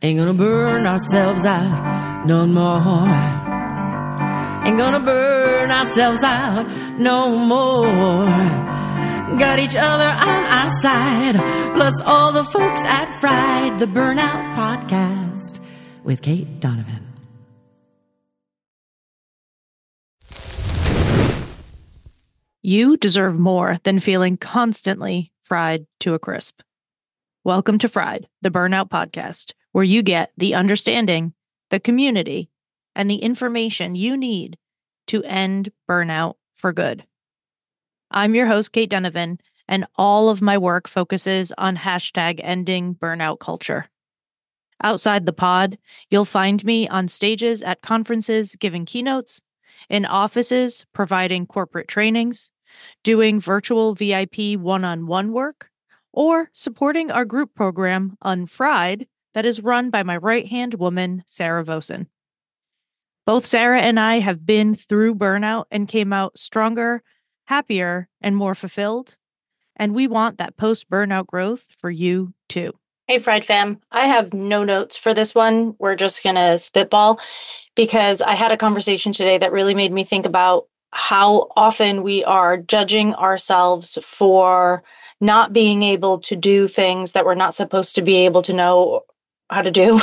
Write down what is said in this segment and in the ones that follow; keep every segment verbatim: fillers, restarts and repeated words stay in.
Ain't gonna burn ourselves out no more. Ain't gonna burn ourselves out no more. Got each other on our side, plus all the folks at Fried, the Burnout Podcast with Kate Donovan. You deserve more than feeling constantly fried to a crisp. Welcome to Fried, the Burnout Podcast, where you get the understanding, the community, and the information you need to end burnout for good. I'm your host, Kate Donovan, and all of my work focuses on hashtag ending burnout culture. Outside the pod, you'll find me on stages at conferences giving keynotes, in offices providing corporate trainings, doing virtual V I P one-on-one work, or supporting our group program, Unfried, that is run by my right-hand woman, Sarah Vosen. Both Sarah and I have been through burnout and came out stronger, happier, and more fulfilled. And we want that post-burnout growth for you, too. Hey, Fried fam. I have no notes for this one. We're just going to spitball because I had a conversation today that really made me think about how often we are judging ourselves for not being able to do things that we're not supposed to be able to know how to do.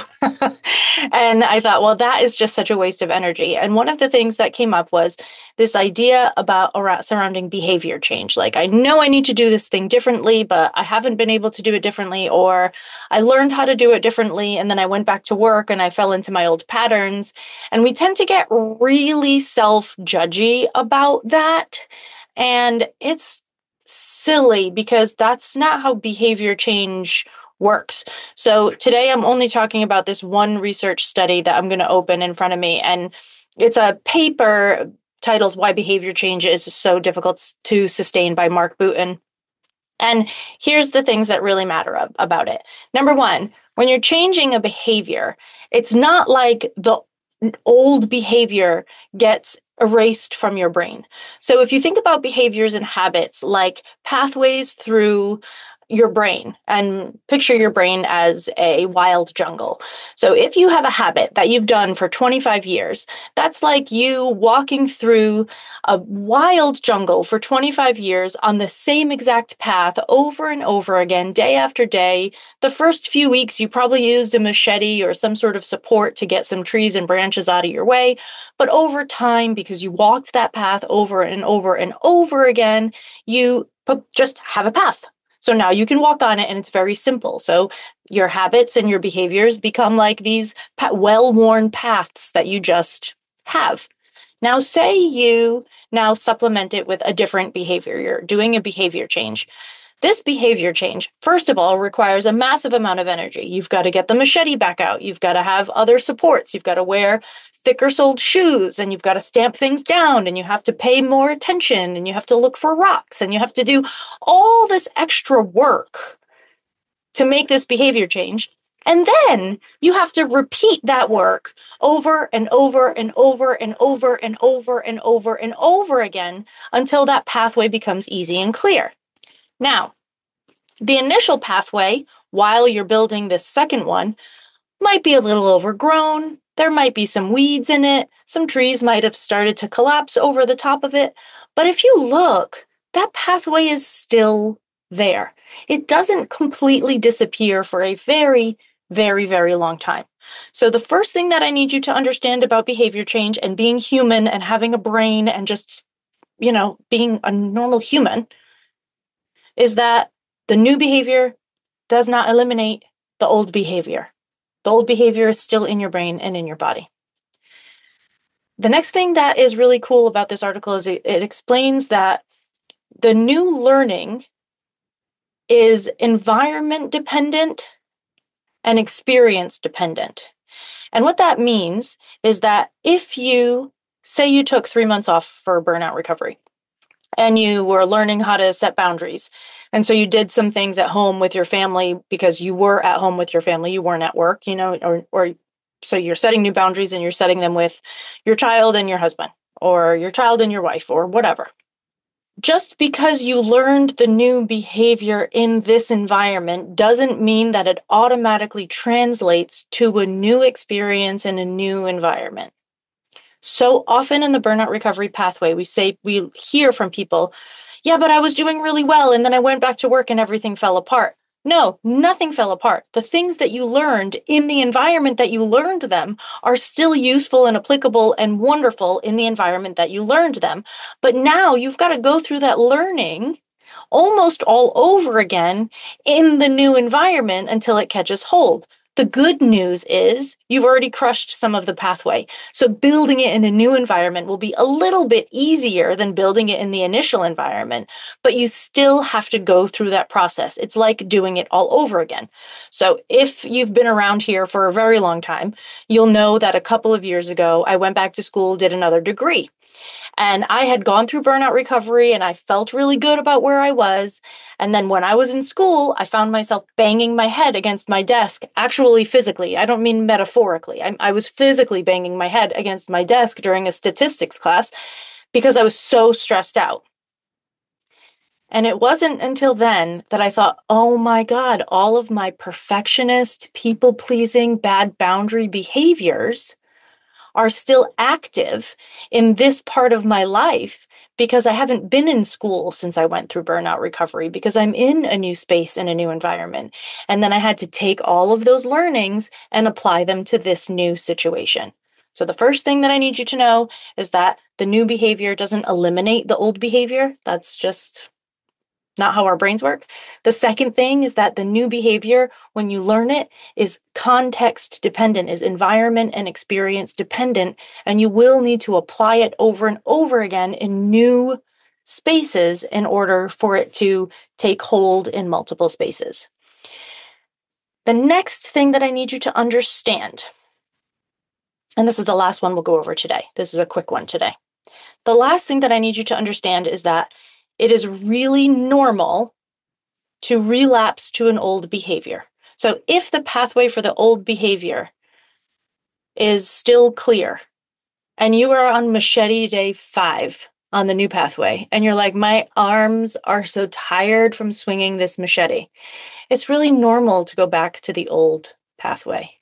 And I thought, well, that is just such a waste of energy. And one of the things that came up was this idea about around, surrounding behavior change. Like, I know I need to do this thing differently, but I haven't been able to do it differently, or I learned how to do it differently, and then I went back to work and I fell into my old patterns. And we tend to get really self-judgy about that. And it's silly because that's not how behavior change works. So today I'm only talking about this one research study that I'm going to open in front of me. And it's a paper titled Why Behavior Change is So Difficult to Sustain by Mark Boutin. And here's the things that really matter ab- about it. Number one, when you're changing a behavior, it's not like the old behavior gets erased from your brain. So if you think about behaviors and habits like pathways through your brain, and picture your brain as a wild jungle. So if you have a habit that you've done for twenty-five years, that's like you walking through a wild jungle for twenty-five years on the same exact path over and over again, day after day. The first few weeks, you probably used a machete or some sort of support to get some trees and branches out of your way. But over time, because you walked that path over and over and over again, you just have a path. So now you can walk on it and it's very simple. So your habits and your behaviors become like these well-worn paths that you just have. Now, say you now supplement it with a different behavior. You're doing a behavior change. This behavior change, first of all, requires a massive amount of energy. You've got to get the machete back out. You've got to have other supports. You've got to wear thicker soled shoes, and you've got to stamp things down, and you have to pay more attention, and you have to look for rocks, and you have to do all this extra work to make this behavior change. And then you have to repeat that work over and over and over and over and over and over and over again until that pathway becomes easy and clear. Now, the initial pathway, while you're building this second one, might be a little overgrown. There might be some weeds in it. Some trees might have started to collapse over the top of it. But if you look, that pathway is still there. It doesn't completely disappear for a very, very, very long time. So the first thing that I need you to understand about behavior change and being human and having a brain and just, you know, being a normal human is that the new behavior does not eliminate the old behavior. The old behavior is still in your brain and in your body. The next thing that is really cool about this article is it, it explains that the new learning is environment dependent and experience dependent. And what that means is that if you, say you took three months off for burnout recovery, and you were learning how to set boundaries. And so you did some things at home with your family because you were at home with your family, you weren't at work, you know, or, or so you're setting new boundaries and you're setting them with your child and your husband, or your child and your wife, or whatever. just because you learned the new behavior in this environment doesn't mean that it automatically translates to a new experience in a new environment. So often in the burnout recovery pathway, we say, we hear from people, yeah, but I was doing really well, and then I went back to work and everything fell apart. No, nothing fell apart. The things that you learned in the environment that you learned them are still useful and applicable and wonderful in the environment that you learned them. But now you've got to go through that learning almost all over again in the new environment until it catches hold. The good news is you've already crushed some of the pathway. So building it in a new environment will be a little bit easier than building it in the initial environment, but you still have to go through that process. It's like doing it all over again. So if you've been around here for a very long time, you'll know that a couple of years ago, I went back to school, did another degree. And I had gone through burnout recovery and I felt really good about where I was. And then when I was in school, I found myself banging my head against my desk, actually physically. I don't mean metaphorically. I, I was physically banging my head against my desk during a statistics class because I was so stressed out. And it wasn't until then that I thought, oh my God, all of my perfectionist, people-pleasing, bad boundary behaviors are still active in this part of my life because I haven't been in school since I went through burnout recovery, because I'm in a new space and a new environment. And then I had to take all of those learnings and apply them to this new situation. So the first thing that I need you to know is that the new behavior doesn't eliminate the old behavior. That's just not how our brains work. The second thing is that the new behavior, when you learn it, is context dependent, is environment and experience dependent, and you will need to apply it over and over again in new spaces in order for it to take hold in multiple spaces. The next thing that I need you to understand, and this is the last one we'll go over today. This is a quick one today. The last thing that I need you to understand is that it is really normal to relapse to an old behavior. So if the pathway for the old behavior is still clear and you are on machete day five on the new pathway and you're like, my arms are so tired from swinging this machete, it's really normal to go back to the old pathway.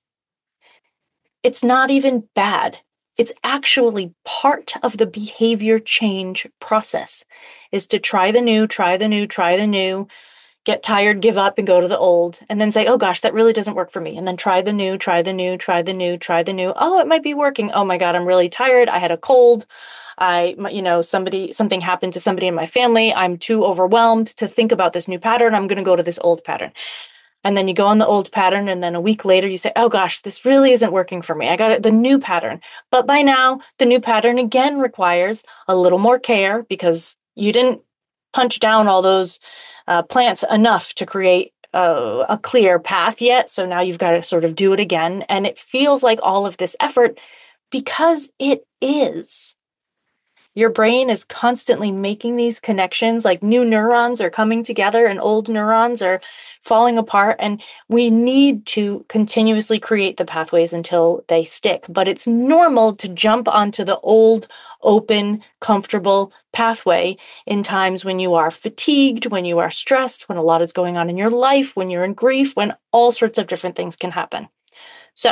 It's not even bad. It's actually part of the behavior change process, is to try the new, try the new, try the new, get tired, give up, and go to the old, and then say, oh gosh, that really doesn't work for me. And then try the new, try the new, try the new, try the new. Oh, it might be working. Oh my God, I'm really tired. I had a cold. I, you know, somebody, something happened to somebody in my family. I'm too overwhelmed to think about this new pattern. I'm going to go to this old pattern. And then you go on the old pattern, and then a week later you say, oh gosh, this really isn't working for me. I got the new pattern. But by now, the new pattern again requires a little more care because you didn't punch down all those uh, plants enough to create uh, a clear path yet. So now you've got to sort of do it again. And it feels like all of this effort because it is. Your brain is constantly making these connections, like new neurons are coming together and old neurons are falling apart. And we need to continuously create the pathways until they stick. But it's normal to jump onto the old, open, comfortable pathway in times when you are fatigued, when you are stressed, when a lot is going on in your life, when you're in grief, when all sorts of different things can happen. So,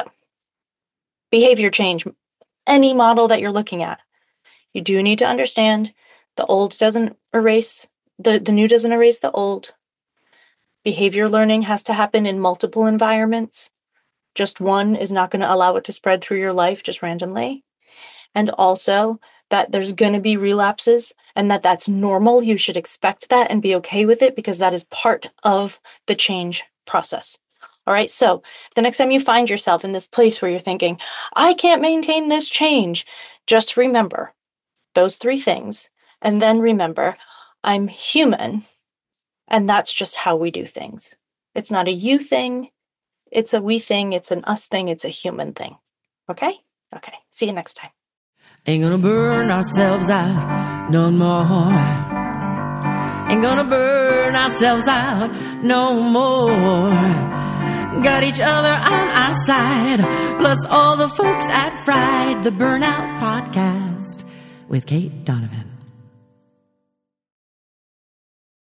behavior change, any model that you're looking at, you do need to understand the old doesn't erase, the, the new doesn't erase the old. Behavior learning has to happen in multiple environments. Just one is not going to allow it to spread through your life just randomly. And also that there's going to be relapses and that that's normal. You should expect that and be okay with it because that is part of the change process. All right. So the next time you find yourself in this place where you're thinking, I can't maintain this change, just remember those three things. And then remember, I'm human. And that's just how we do things. It's not a you thing. It's a we thing. It's an us thing. It's a human thing. Okay? Okay. See you next time. Ain't gonna burn ourselves out no more. Ain't gonna burn ourselves out no more. Got each other on our side, plus all the folks at Fried, the Burnout Podcast with Kate Donovan.